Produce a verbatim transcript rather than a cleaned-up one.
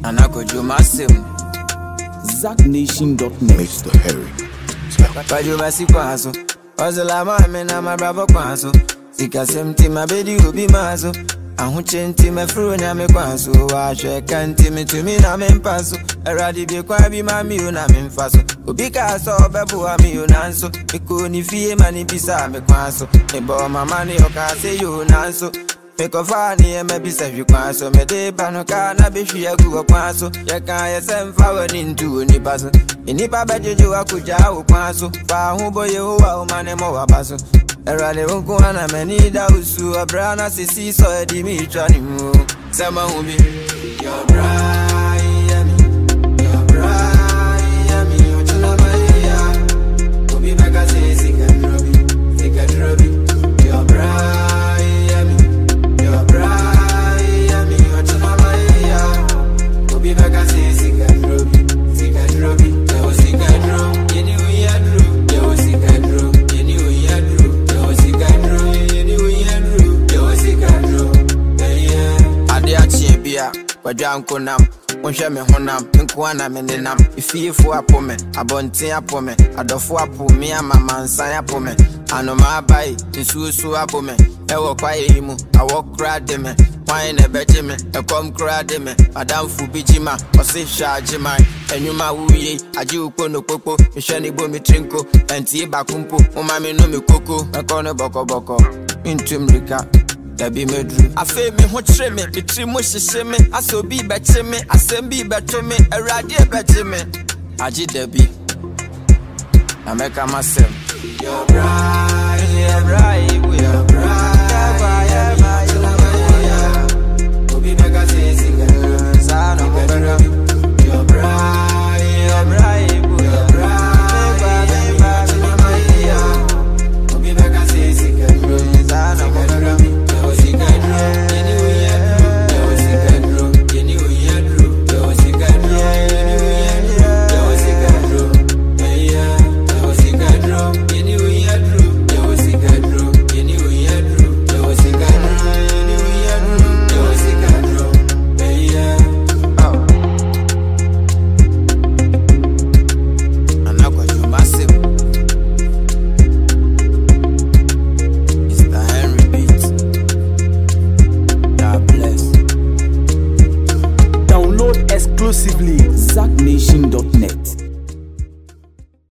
Anakojo Masim Zack Nation dot net. Mister Harry. Kajo Masi Kwaso Ozela mame na my bravo Kwaso Sika semti my baby ubi maso Ahuchenti me fru nyame Kwaso Washe kanti me to me na me mpaso Eradi be kwa bi mami u na me mfaso Ubika so bebu wa mi u nanso Miku ni fie mani bisa me Kwaso Nebo mama ni oka se yu nanso Meko fani e me bisa yu Kwaso Me de bano ka na bishi ya guwa Kwaso Yeka ye semfa we nintu ni baso Inipa bejeju wa kuja u Kwaso Fa humbo ye uwa umane mo wa baso Erade unku wana menida usu Abrana sisi so edi mi chani mu Sema humbi You're bright, yummy. You're bright, yummy. Ochuna maya Humbi baka se sika drobi Sika drobi You're bright, yummy. You're bright, yummy. Ochuna maya Humbi baka se sika drobi Sika drobi Yo sika drobi Yeni uya drobi Yo sika drobi Yeni uya drobi Yo sika drobi Yeni uya drobi Yo sika drobi Yeah Ade achi bia Kwaja nkonam Monshe me honam Nkuana me nenam Ifiefu apo me Abontin apo me Adofo apo me Mama nsan apo me Anoma abai Nsusu apo me Ewo kwaye imu Awo kra de me Wine ne beje me Ekom kra de me Madam fu bijima Ose shaje man Enyuma uye Aji uko no popo Mishani bo mi trinko Enti ba kumpo Uma me no mi koko Mekono boko boko Intumrika Debi medru Afe me ho tre me Bitri mo sheshe me Aso bi beche me Asem bi beto me Eradi e beche me Aji debi Ameka masem You're bright, you're bright, you're bright, you're bright.